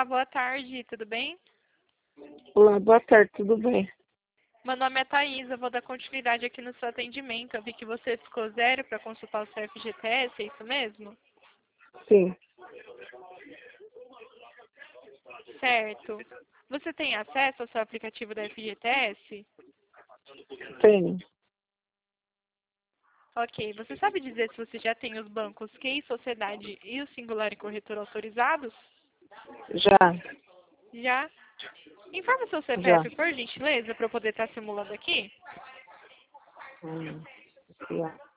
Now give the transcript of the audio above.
Olá, boa tarde, tudo bem? Olá, boa tarde, tudo bem? Meu nome é Thaís, eu vou dar continuidade aqui no seu atendimento. Eu vi que você ficou zero para consultar o seu FGTS, é isso mesmo? Sim, Certo. Você tem acesso ao seu aplicativo da FGTS? tenho. Ok. Você sabe dizer se você já tem os bancos QI, Sociedade e o Singular e Corretor autorizados? Já, Já? Informa o seu já. CPF, por gentileza, para eu poder estar simulando aqui. Hum, já.